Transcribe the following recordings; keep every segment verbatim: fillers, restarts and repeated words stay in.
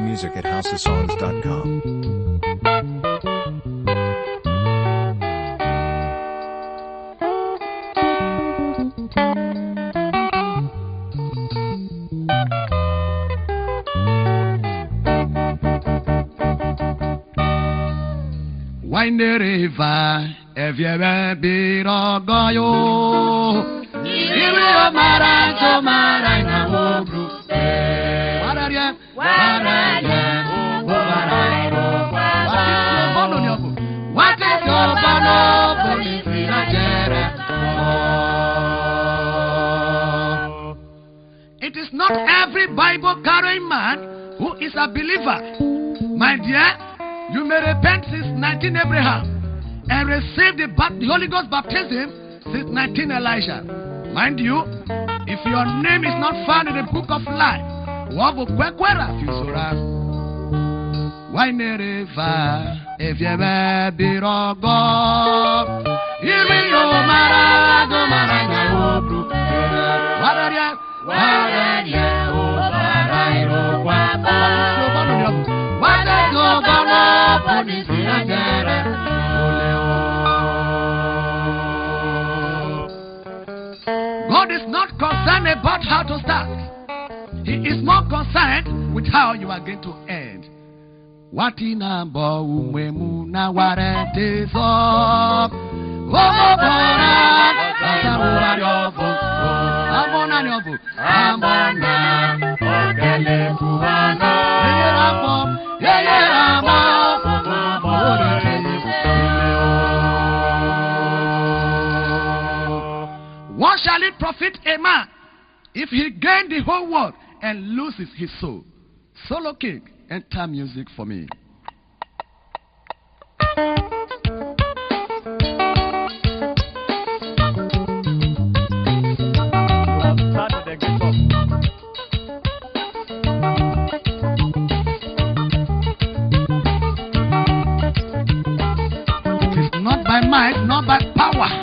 music at house of songs dot com. Wind the river, if you ever be a goyo. Give me a maranjo, maranga, wo group. What are you? What are you? What is your banner? Police in a It is not every Bible carrying man who is a believer. My dear, you may repent since nineteen Abraham and receive the, the Holy Ghost baptism since nineteen Elijah. Mind you, if your name is not found in the book of life, wabu kwekwera fusura. Why never if you be rogo? Here we go, Marago, Marago, Brook. What are you? What are you? What are you? What are God is not concerned about how to start. He is more concerned with how you are going to end. What in a bow na warranties of what shall it profit a man if he gain the whole world and loses his soul? Solo King, enter music for me. It is not by might, not by power.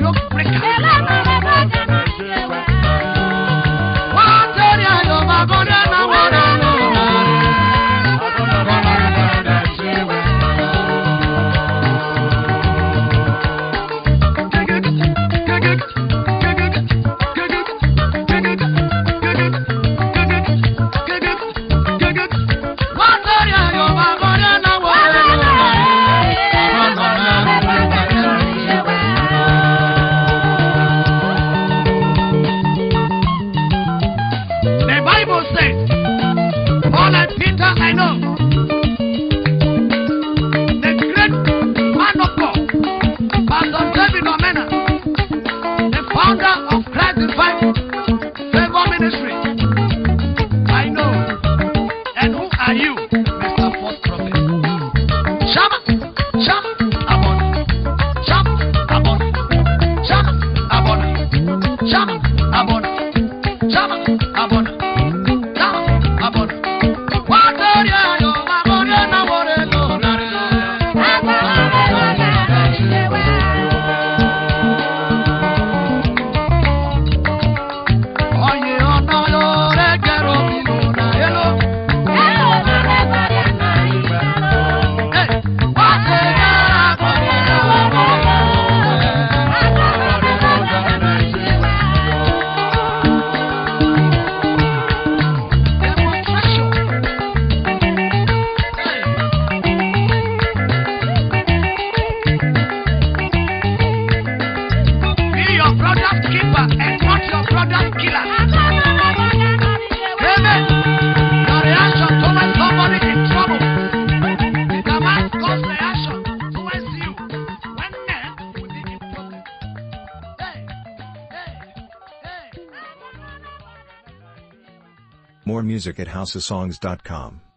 What are you? More music at house of songs dot com.